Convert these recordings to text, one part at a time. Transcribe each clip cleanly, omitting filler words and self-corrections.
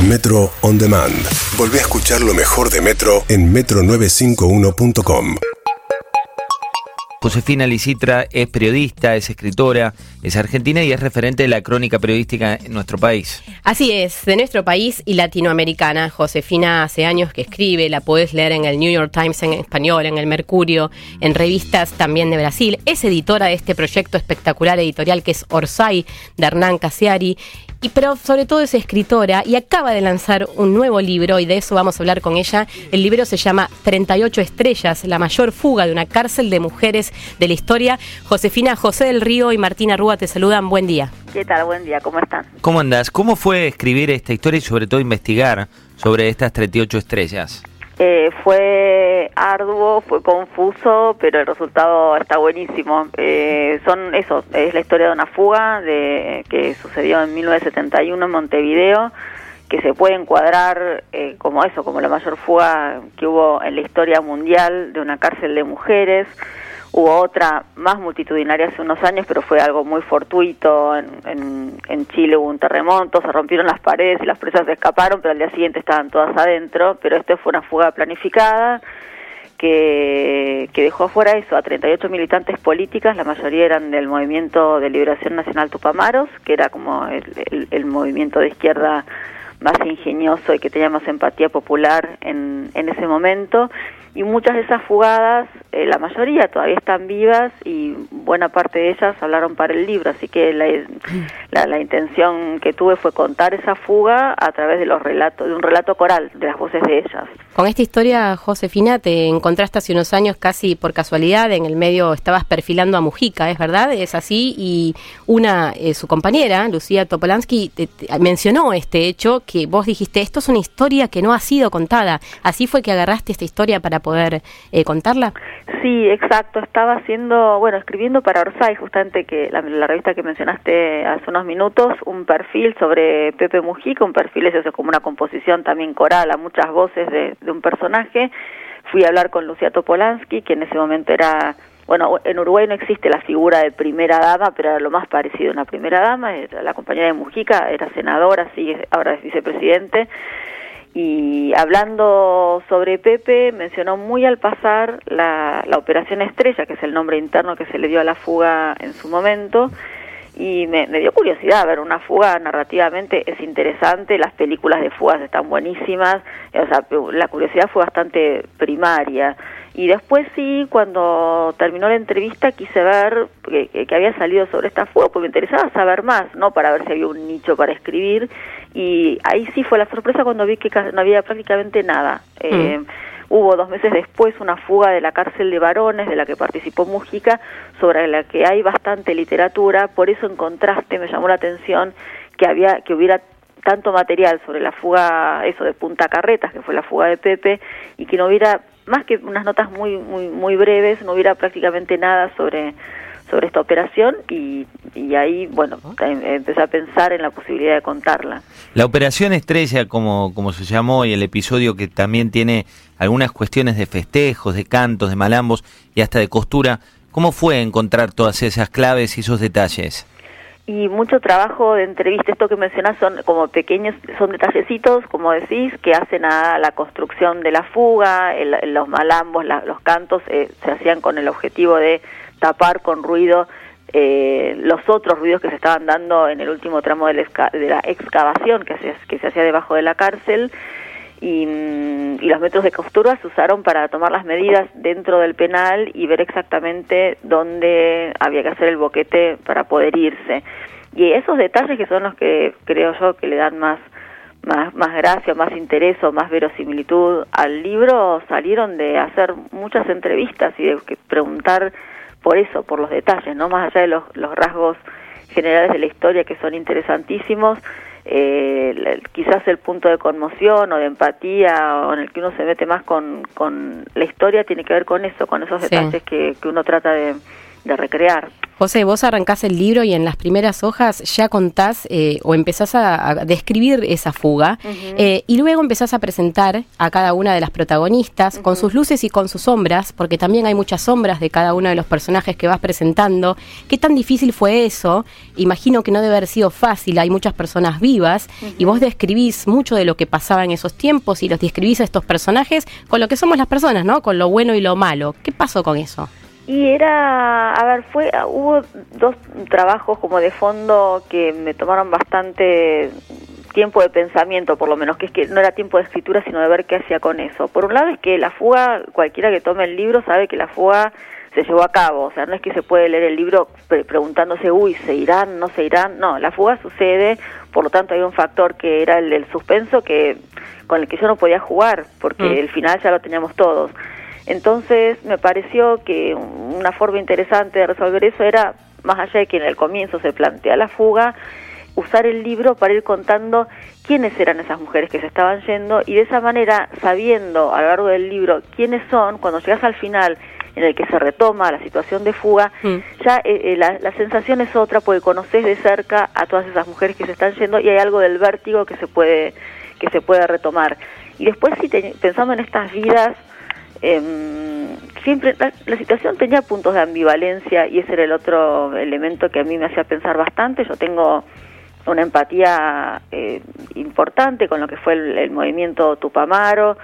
Metro On Demand. Volvé a escuchar lo mejor de Metro en metro951.com. Josefina Licitra es periodista, es escritora, es argentina y es referente de la crónica periodística en nuestro país. Así es, de nuestro país y latinoamericana. Josefina hace años que escribe, la podés leer en el New York Times en español, en el Mercurio, en revistas también de Brasil. Es editora de este proyecto espectacular editorial que es Orsay, de Hernán Casiari. Pero sobre todo es escritora y acaba de lanzar un nuevo libro y de eso vamos a hablar con ella. El libro se llama 38 estrellas, la mayor fuga de una cárcel de mujeres de la historia. Josefina, José del Río y Martina Rúa te saludan. Buen día. ¿Qué tal? Buen día, ¿cómo están? ¿Cómo andás? ¿Cómo fue escribir esta historia y sobre todo investigar sobre estas 38 estrellas? Fue arduo, fue confuso, pero el resultado está buenísimo. Es la historia de una fuga que sucedió en 1971 en Montevideo, que se puede encuadrar como la mayor fuga que hubo en la historia mundial de una cárcel de mujeres. Hubo otra más multitudinaria hace unos años, pero fue algo muy fortuito. En Chile hubo un terremoto, se rompieron las paredes y las presas se escaparon, pero al día siguiente estaban todas adentro. Pero esta fue una fuga planificada que dejó afuera a 38 militantes políticas. La mayoría eran del Movimiento de Liberación Nacional Tupamaros, que era como el movimiento de izquierda más ingenioso y que tenía más empatía popular en ese momento. Y muchas de esas fugadas, la mayoría todavía están vivas y buena parte de ellas hablaron para el libro, así que la intención que tuve fue contar esa fuga a través de un relato coral, de las voces de ellas. Con esta historia, Josefina, te encontraste hace unos años casi por casualidad, en el medio estabas perfilando a Mujica, ¿es verdad? ¿Es así? Y su compañera, Lucía Topolansky, te mencionó este hecho que vos dijiste, esto es una historia que no ha sido contada. ¿Así fue que agarraste esta historia para poder contarla? Sí, exacto. Estaba escribiendo para Orsay, justamente que la revista que mencionaste hace unos minutos, un perfil sobre Pepe Mujica. Un perfil es como una composición también coral a muchas voces de un personaje. Fui a hablar con Lucía Topolansky, que en ese momento era... en Uruguay no existe la figura de primera dama, pero era lo más parecido a una primera dama. La compañera de Mujica era senadora, ahora es vicepresidente. Y hablando sobre Pepe, mencionó muy al pasar la Operación Estrella, que es el nombre interno que se le dio a la fuga en su momento, y me dio curiosidad ver una fuga. Narrativamente es interesante, las películas de fugas están buenísimas, la curiosidad fue bastante primaria. Y después sí, cuando terminó la entrevista quise ver que había salido sobre esta fuga, porque me interesaba saber más, no para ver si había un nicho para escribir, y ahí sí fue la sorpresa cuando vi que no había prácticamente nada. Hubo 2 meses después una fuga de la cárcel de varones, de la que participó Mujica, sobre la que hay bastante literatura. Por eso, en contraste, me llamó la atención que hubiera tanto material sobre la fuga, de Punta Carretas, que fue la fuga de Pepe, y que no hubiera, más que unas notas muy muy muy breves, no hubiera prácticamente nada sobre esta operación, y ahí, empecé a pensar en la posibilidad de contarla. La Operación Estrella, como se llamó, y el episodio que también tiene algunas cuestiones de festejos, de cantos, de malambos y hasta de costura, ¿cómo fue encontrar todas esas claves y esos detalles? Y mucho trabajo de entrevista. Esto que mencionás son como pequeños, son detallecitos, como decís, que hacen a la construcción de la fuga. Los malambos, los cantos se hacían con el objetivo de tapar con ruido los otros ruidos que se estaban dando en el último tramo de la excavación que se hacía debajo de la cárcel. Y los métodos de costura se usaron para tomar las medidas dentro del penal y ver exactamente dónde había que hacer el boquete para poder irse. Y esos detalles, que son los que creo yo que le dan más gracia, más interés o más verosimilitud al libro, salieron de hacer muchas entrevistas y de preguntar por los detalles, ¿no? Más allá de los rasgos generales de la historia, que son interesantísimos. Quizás el punto de conmoción o de empatía, o en el que uno se mete más con la historia, tiene que ver con eso, con esos detalles que uno trata de recrear. José, vos arrancás el libro y en las primeras hojas ya contás o empezás a describir esa fuga, y luego empezás a presentar a cada una de las protagonistas con sus luces y con sus sombras, porque también hay muchas sombras de cada uno de los personajes que vas presentando. ¿Qué tan difícil fue eso? Imagino que no debe haber sido fácil, hay muchas personas vivas y vos describís mucho de lo que pasaba en esos tiempos y los describís a estos personajes con lo que somos las personas, ¿no? Con lo bueno y lo malo. ¿Qué pasó con eso? Y hubo dos trabajos como de fondo que me tomaron bastante tiempo de pensamiento, por lo menos, que es que no era tiempo de escritura, sino de ver qué hacía con eso. Por un lado es que la fuga, cualquiera que tome el libro sabe que la fuga se llevó a cabo, o sea, no es que se puede leer el libro preguntándose, ¿se irán, no se irán? No, la fuga sucede, por lo tanto hay un factor que era el del suspenso con el que yo no podía jugar, porque el final ya lo teníamos todos. Entonces me pareció que una forma interesante de resolver eso era, más allá de que en el comienzo se plantea la fuga, usar el libro para ir contando quiénes eran esas mujeres que se estaban yendo, y de esa manera, sabiendo a lo largo del libro quiénes son, cuando llegas al final en el que se retoma la situación de fuga, ya la sensación es otra, porque conoces de cerca a todas esas mujeres que se están yendo y hay algo del vértigo que se puede retomar. Y después, si pensamos en estas vidas, siempre la situación tenía puntos de ambivalencia, y ese era el otro elemento que a mí me hacía pensar bastante. Yo tengo una empatía importante con lo que fue el movimiento Tupamaro.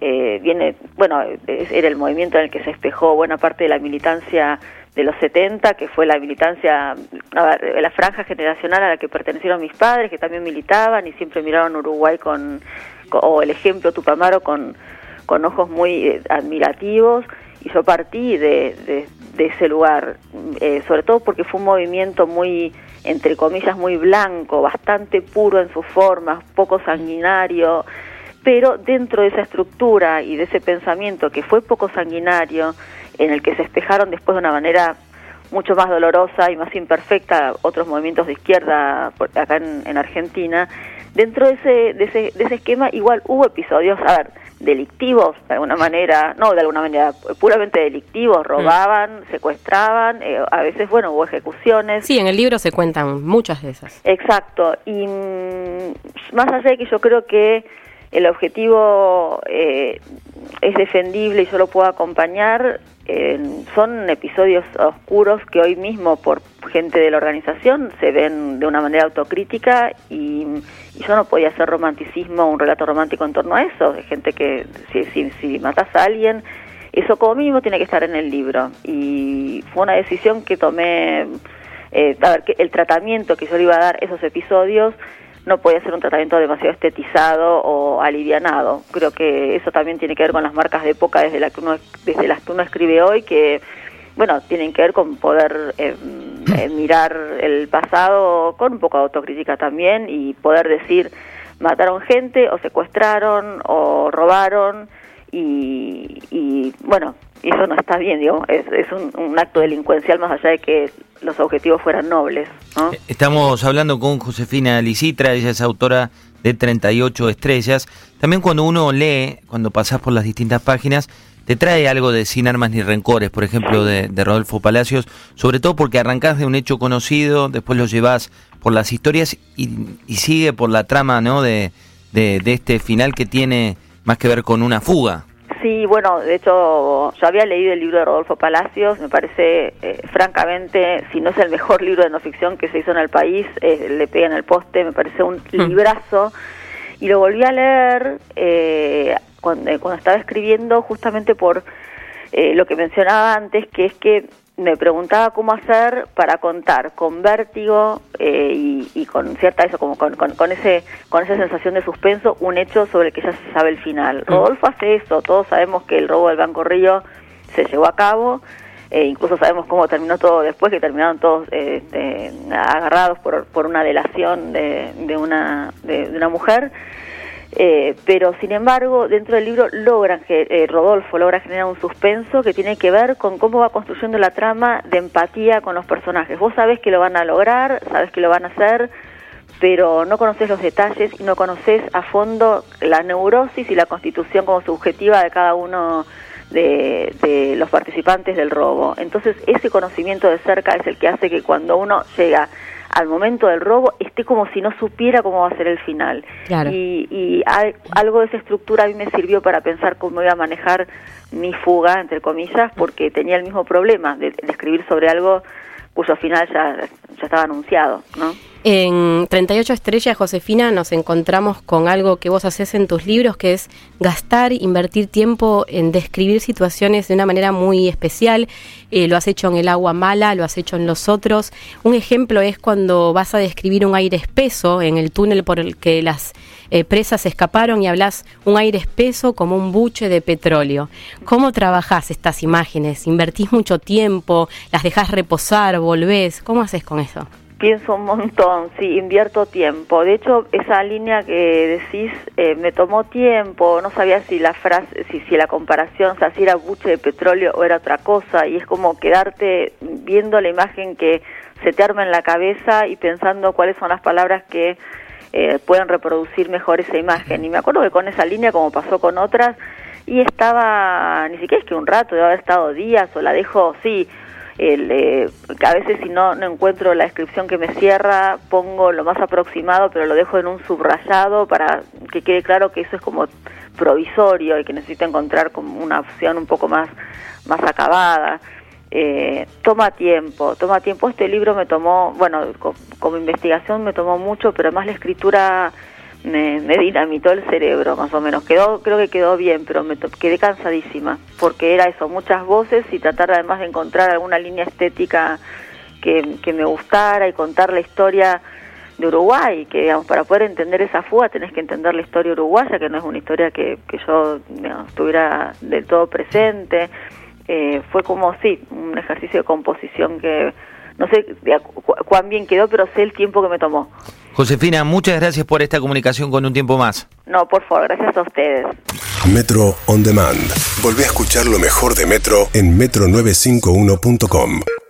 Era el movimiento en el que se espejó buena parte de la militancia de los 70, que fue la militancia, la franja generacional a la que pertenecieron mis padres, que también militaban y siempre miraron Uruguay o el ejemplo Tupamaro con ojos muy admirativos, y yo partí de ese lugar, sobre todo porque fue un movimiento muy, entre comillas, muy blanco, bastante puro en sus formas, poco sanguinario, pero dentro de esa estructura y de ese pensamiento que fue poco sanguinario, en el que se espejaron después de una manera mucho más dolorosa y más imperfecta otros movimientos de izquierda acá en Argentina, dentro de ese esquema igual hubo episodios, delictivos, de alguna manera, puramente delictivos, robaban, secuestraban, a veces, hubo ejecuciones. Sí, en el libro se cuentan muchas de esas. Exacto, y más allá de que yo creo que el objetivo es defendible y yo lo puedo acompañar, son episodios oscuros que hoy mismo por gente de la organización se ven de una manera autocrítica, y yo no podía hacer romanticismo, un relato romántico en torno a eso, de gente que si matas a alguien, eso como mínimo tiene que estar en el libro. Y fue una decisión que tomé, que el tratamiento que yo le iba a dar a esos episodios no podía ser un tratamiento demasiado estetizado o alivianado. Creo que eso también tiene que ver con las marcas de época desde las que uno escribe hoy, que tienen que ver con poder mirar el pasado con un poco de autocrítica también, y poder decir, mataron gente, o secuestraron, o robaron, y eso no está bien, digamos, es un acto delincuencial, más allá de que los objetivos fueran nobles, ¿no? Estamos hablando con Josefina Licitra, ella es autora de 38 estrellas. También cuando uno lee, cuando pasás por las distintas páginas, te trae algo de Sin armas ni rencores, por ejemplo, de Rodolfo Palacios, sobre todo porque arrancás de un hecho conocido, después lo llevás por las historias y sigue por la trama, ¿no?, de este final que tiene más que ver con una fuga. Sí, de hecho, yo había leído el libro de Rodolfo Palacios, me parece, francamente, si no es el mejor libro de no ficción que se hizo en el país, le pega en el poste, me parece un librazo, y lo volví a leer cuando estaba escribiendo, justamente por lo que mencionaba antes, que es que me preguntaba cómo hacer para contar con vértigo y con cierta con esa sensación de suspenso un hecho sobre el que ya se sabe el final. Rodolfo hace eso, todos sabemos que el robo del Banco Río se llevó a cabo, incluso sabemos cómo terminó todo después, que terminaron todos agarrados por una delación de una mujer. Pero sin embargo, dentro del libro Rodolfo logra generar un suspenso que tiene que ver con cómo va construyendo la trama de empatía con los personajes. Vos sabés que lo van a lograr, sabés que lo van a hacer, pero no conocés los detalles y no conocés a fondo la neurosis y la constitución como subjetiva de cada uno de los participantes del robo. Entonces ese conocimiento de cerca es el que hace que cuando uno llega al momento del robo esté como si no supiera cómo va a ser el final. Claro. Y algo de esa estructura a mí me sirvió para pensar cómo iba a manejar mi fuga, entre comillas, porque tenía el mismo problema de escribir sobre algo cuyo final ya estaba anunciado, ¿no? En 38 estrellas, Josefina, nos encontramos con algo que vos haces en tus libros, que es invertir tiempo en describir situaciones de una manera muy especial. Lo has hecho en El agua mala, lo has hecho en Los otros. Un ejemplo es cuando vas a describir un aire espeso en el túnel por el que las presas escaparon y hablas un aire espeso como un buche de petróleo. ¿Cómo trabajás estas imágenes? ¿Invertís mucho tiempo? ¿Las dejás reposar? ¿Volvés? ¿Cómo haces con eso? Pienso un montón, sí, invierto tiempo. De hecho, esa línea que decís me tomó tiempo, no sabía si la frase, si la comparación, o sea, si era buche de petróleo o era otra cosa, y es como quedarte viendo la imagen que se te arma en la cabeza y pensando cuáles son las palabras que pueden reproducir mejor esa imagen. Y me acuerdo que con esa línea, como pasó con otras, y estaba, ni siquiera es que un rato, debe haber estado días, o la dejo, sí, a veces si no encuentro la descripción que me cierra, pongo lo más aproximado, pero lo dejo en un subrayado para que quede claro que eso es como provisorio y que necesito encontrar como una opción un poco más acabada. Toma tiempo. Este libro me tomó, bueno, como investigación me tomó mucho, pero además la escritura me dinamitó el cerebro, más o menos. Creo que quedó bien, pero quedé cansadísima, porque era eso, muchas voces y tratar además de encontrar alguna línea estética que me gustara y contar la historia de Uruguay, que digamos, para poder entender esa fuga tenés que entender la historia uruguaya, que no es una historia que yo estuviera del todo presente. Fue como, sí, un ejercicio de composición que no sé cuán bien quedó, pero sé el tiempo que me tomó. Josefina, muchas gracias por esta comunicación con Un Tiempo Más. No, por favor, gracias a ustedes. Metro On Demand. Volvé a escuchar lo mejor de Metro en metro951.com.